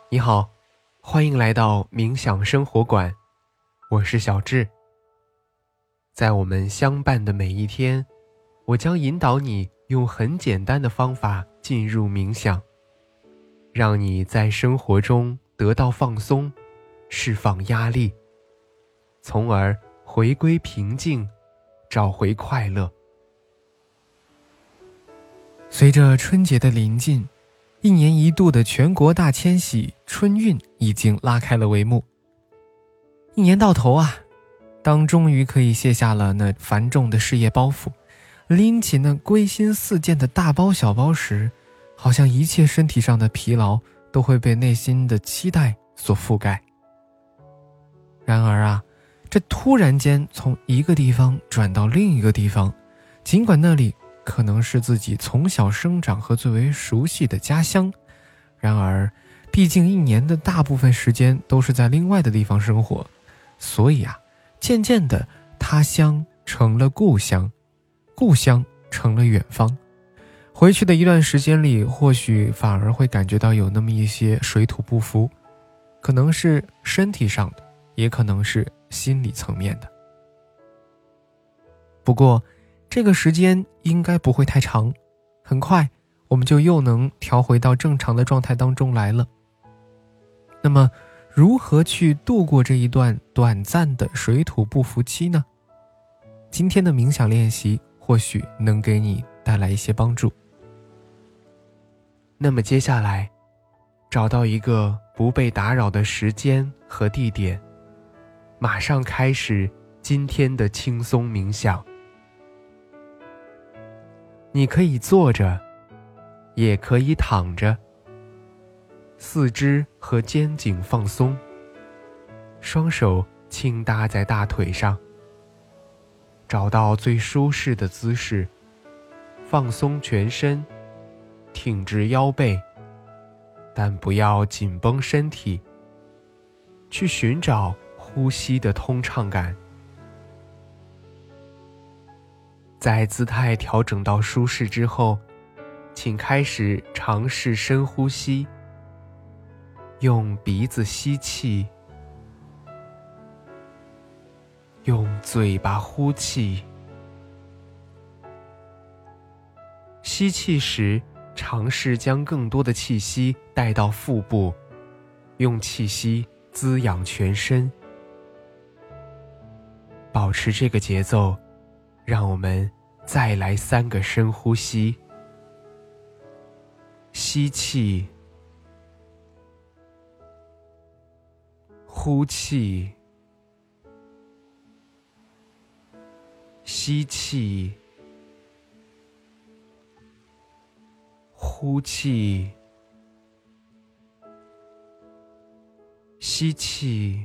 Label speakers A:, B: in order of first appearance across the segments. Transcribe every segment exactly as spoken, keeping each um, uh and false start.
A: 你好，欢迎来到冥想生活馆，我是小智。在我们相伴的每一天，我将引导你用很简单的方法进入冥想，让你在生活中得到放松，释放压力，从而回归平静，找回快乐。
B: 随着春节的临近，一年一度的全国大迁徙春运已经拉开了帷幕。一年到头啊，当终于可以卸下了那繁重的事业包袱，拎起那归心似箭的大包小包时，好像一切身体上的疲劳都会被内心的期待所覆盖。然而啊，这突然间从一个地方转到另一个地方，尽管那里可能是自己从小生长和最为熟悉的家乡，然而毕竟一年的大部分时间都是在另外的地方生活，所以啊，渐渐的他乡成了故乡，故乡成了远方。回去的一段时间里，或许反而会感觉到有那么一些水土不服，可能是身体上的，也可能是心理层面的。不过这个时间应该不会太长，很快我们就又能调回到正常的状态当中来了。那么如何去度过这一段短暂的水土不服期呢？今天的冥想练习或许能给你带来一些帮助。
A: 那么接下来，找到一个不被打扰的时间和地点，马上开始今天的轻松冥想。你可以坐着，也可以躺着，四肢和肩颈放松，双手轻搭在大腿上，找到最舒适的姿势，放松全身，挺直腰背，但不要紧绷身体，去寻找呼吸的通畅感。在姿态调整到舒适之后，请开始尝试深呼吸，用鼻子吸气，用嘴巴呼气。吸气时，尝试将更多的气息带到腹部，用气息滋养全身。保持这个节奏，让我们再来三个深呼吸。吸气，呼气，吸气，呼气，吸气，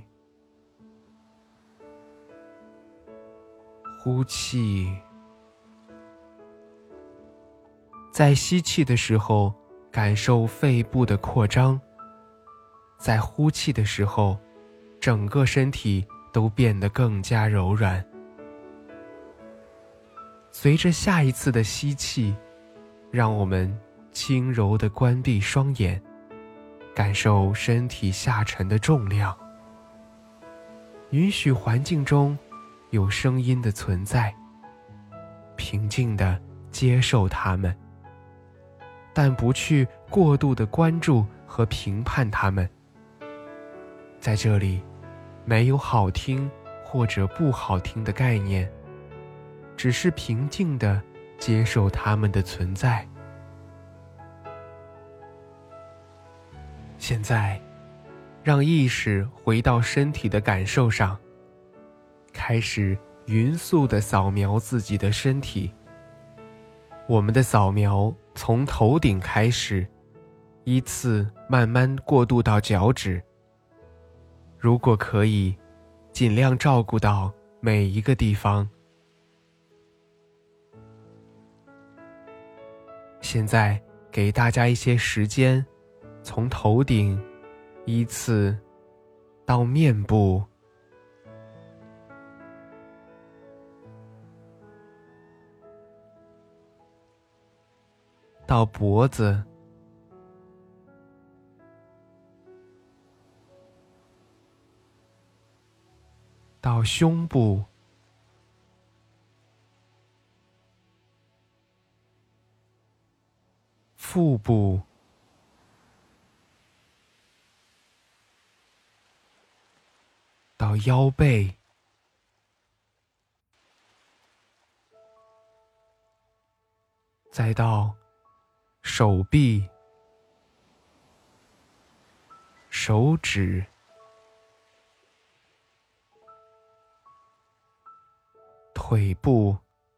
A: 呼气。在吸气的时候，感受肺部的扩张；在呼气的时候，整个身体都变得更加柔软。随着下一次的吸气，让我们轻柔地关闭双眼，感受身体下沉的重量，允许环境中有声音的存在，平静地接受它们，但不去过度地关注和评判它们。在这里，没有好听或者不好听的概念，只是平静地接受它们的存在。现在，让意识回到身体的感受上，开始匀速地扫描自己的身体。我们的扫描从头顶开始，依次慢慢过渡到脚趾。如果可以，尽量照顾到每一个地方。现在给大家一些时间，从头顶依次到面部，到脖子， 到胸部，腹部，到腰背，再到手臂、手指、腿部，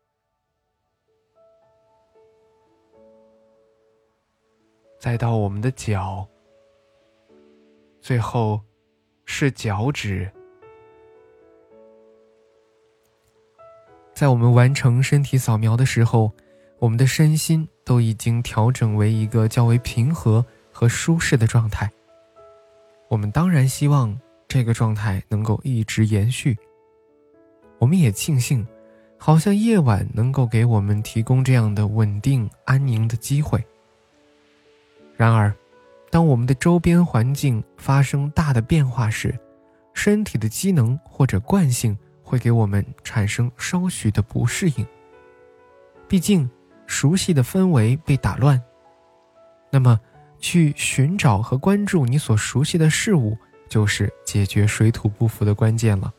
A: 再到我们的脚，最后是脚趾。
B: 在我们完成身体扫描的时候，我们的身心都已经调整为一个较为平和和舒适的状态。我们当然希望这个状态能够一直延续。我们也庆幸，好像夜晚能够给我们提供这样的稳定安宁的机会。然而，当我们的周边环境发生大的变化时，身体的机能或者惯性会给我们产生稍许的不适应。毕竟熟悉的氛围被打乱，那么去寻找和关注你所熟悉的事物，就是解决水土不服的关键了。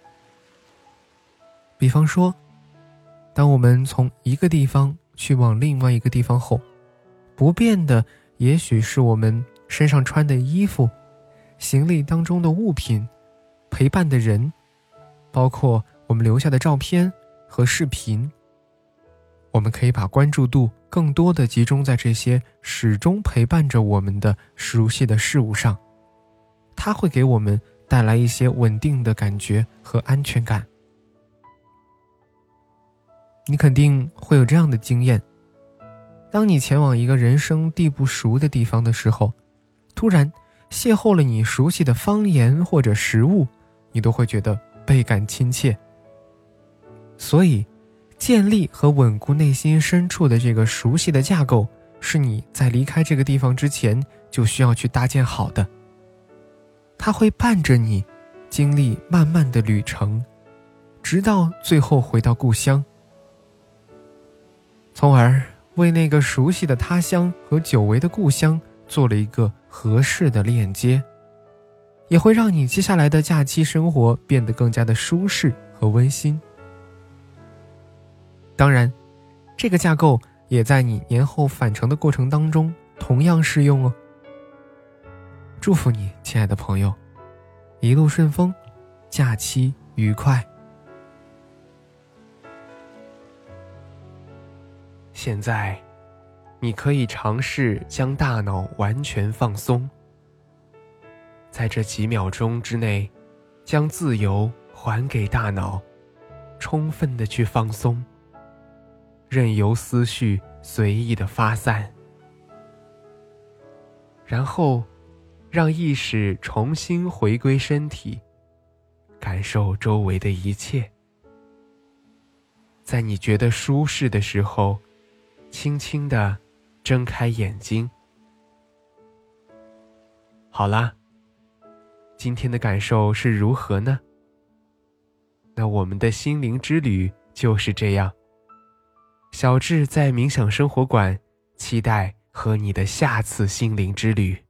B: 比方说，当我们从一个地方去往另外一个地方后，不变的也许是我们身上穿的衣服、行李当中的物品、陪伴的人，包括我们留下的照片和视频。我们可以把关注度更多地集中在这些始终陪伴着我们的熟悉的事物上，它会给我们带来一些稳定的感觉和安全感。你肯定会有这样的经验，当你前往一个人生地不熟的地方的时候，突然邂逅了你熟悉的方言或者食物，你都会觉得倍感亲切。所以建立和稳固内心深处的这个熟悉的架构，是你在离开这个地方之前就需要去搭建好的。它会伴着你经历漫漫的旅程，直到最后回到故乡，从而为那个熟悉的他乡和久违的故乡做了一个合适的链接，也会让你接下来的假期生活变得更加的舒适和温馨。当然，这个架构也在你年后返程的过程当中同样适用哦。祝福你，亲爱的朋友，一路顺风，假期愉快。
A: 现在，你可以尝试将大脑完全放松，在这几秒钟之内，将自由还给大脑，充分地去放松，任由思绪随意地发散，然后让意识重新回归身体，感受周围的一切。在你觉得舒适的时候，轻轻地睁开眼睛。好啦，今天的感受是如何呢？那我们的心灵之旅就是这样。小智在冥想生活馆，期待和你的下次心灵之旅。